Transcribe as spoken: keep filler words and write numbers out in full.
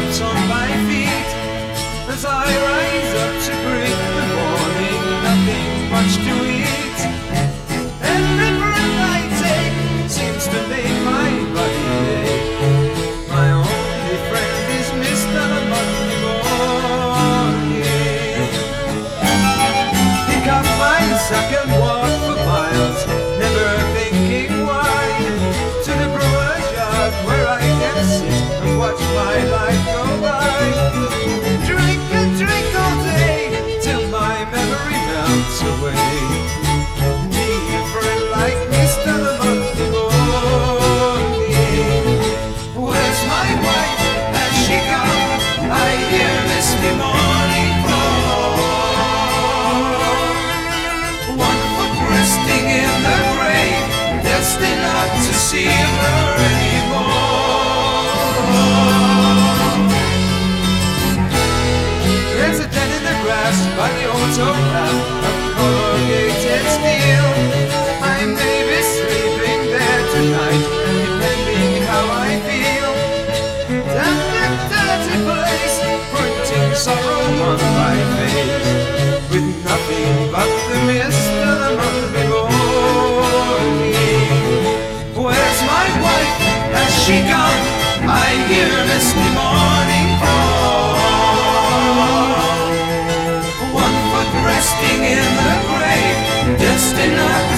stamps on my feet as I rise up to greet the morning. Nothing much to eat. Every breath I take seems to make my body ache. My only friend is Mister Monday morning. Pick up my sack and walk for miles, never thinking why, to the brewer's yard where I can sit and watch my life go by. Drink and drink all day till my memory melts away. Need a friend like Mister Monday morning. Where's my wife? Has she gone? I hear misty morning call. One foot resting in the grave, destined not to see her anymore. There's a den in the grass by the auto path of corrugated steel. I may be sleeping there tonight, depending how I feel. Damn that dirty place, putting sorrow on my face, with nothing but the mist of the Monday morning. Where's my wife? Has she gone? I hear misty morning call. One foot resting in the grave, destined not